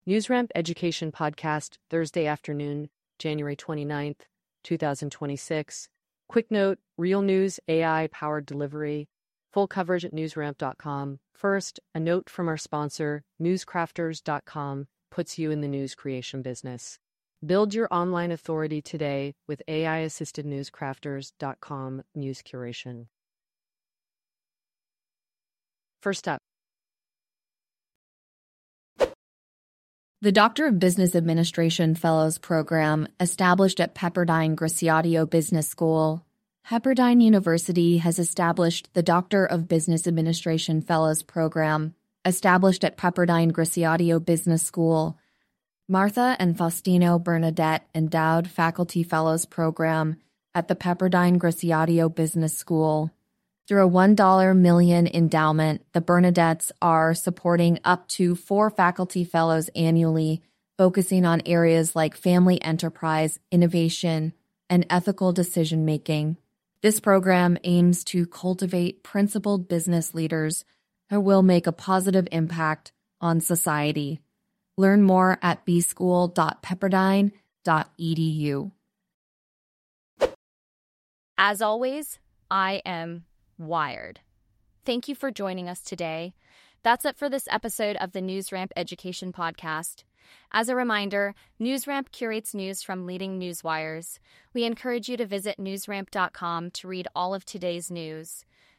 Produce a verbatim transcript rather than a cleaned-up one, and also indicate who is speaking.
Speaker 1: NewsRamp Education Podcast, Thursday afternoon, January twenty-ninth, twenty twenty-six. Quick note, real news, A I-powered delivery. Full coverage at newsramp dot com. First, a note from our sponsor, newscrafters dot com, puts you in the news creation business. Build your online authority today with A I-assisted newscrafters dot com news curation. First up,
Speaker 2: the Doctor of Business Administration Fellows Program, established at Pepperdine Graciadio Business School. Pepperdine University has established the Doctor of Business Administration Fellows Program, established at Pepperdine Graciadio Business School. Martha and Faustino Bernadette Endowed Faculty Fellows Program at the Pepperdine Graciadio Business School. Through a one million dollars endowment, the Bernadettes are supporting up to four faculty fellows annually, focusing on areas like family enterprise, innovation, and ethical decision-making. This program aims to cultivate principled business leaders who will make a positive impact on society. Learn more at b school dot pepperdine dot e d u.
Speaker 3: As always, I am wired. Thank you for joining us today. That's it for this episode of the NewsRamp Education Podcast. As a reminder, NewsRamp curates news from leading newswires. We encourage you to visit newsramp dot com to read all of today's news.